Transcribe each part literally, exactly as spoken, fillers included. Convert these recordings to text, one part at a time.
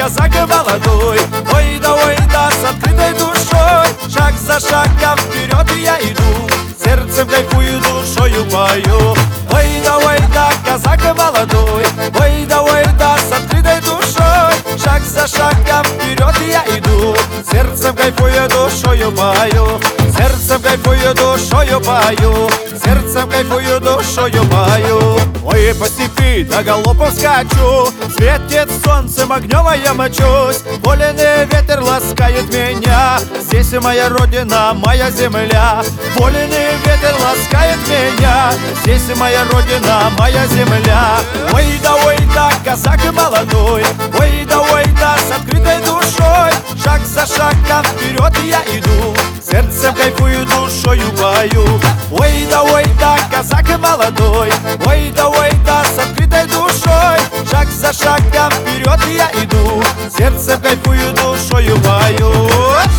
казак молодой. Ой да, ой да, с открытой душой, шаг за шагом вперед я иду, сердцем кайфую, душою пою. Ой да, ой да, казак молодой. Ой да, ой да, с открытой душой, шаг за шагом вперед я иду, сердцем кайфую, душою пою. Сердцем кайфую, душою пою. Сердцем кайфую, душою пою. Ой, по степи до галопом скачу, светит солнцем, огнем я мочусь. Вольный ветер ласкает меня, здесь моя родина, моя земля. Вольный ветер ласкает меня, здесь моя родина, моя земля. Ой да, ой да, казак молодой. Ой да, ой да, с открытой душой, шаг за шагом вперед я иду, сердцем кайфую, душою пою. Ой да, ой да, казак молодой. Ой да, ой да, с открытой душой, шаг за шагом вперед я иду, сердцем кайфую, душою пою.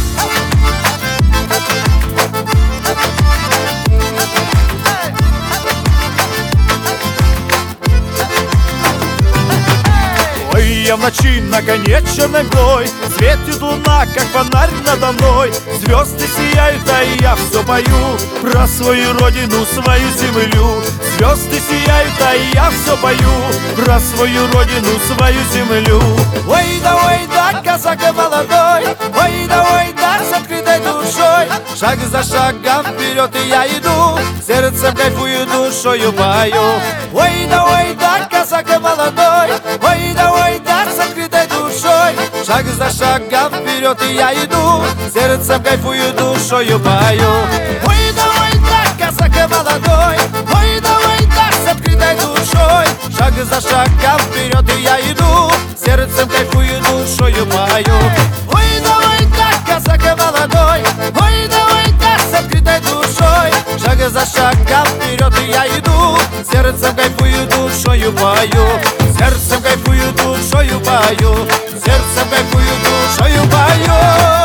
Я в ночи на коне черной мглой, светит луна, как фонарь надо мной. Звезды сияют, а я все пою про свою родину, свою землю. Звезды сияют, а я все пою про свою родину, свою землю. Ой да, ой да, казак молодой. Ой да, ой да, с открытой душой, шаг за шагом вперед я иду, сердцем кайфую, душою пою. Ой да, ой да, казак молодой. Ой да, ой да, с открытой душой, шаг за шагом вперед я иду, сердцем кайфую, душою пою. Ой да, ой да, казак молодой. Ой да, ой да, с открытой душой, шаг за шагом вперед я иду, сердцем кайфую, душою пою. Ой да, ой да, казак молодой. Ой да, ой да, с открытой душой, шаг за шагом вперед я иду, сердцем кайфую, душою пою. Сердцем кайфую, душою пою. Сердцем кайфую, душою пою.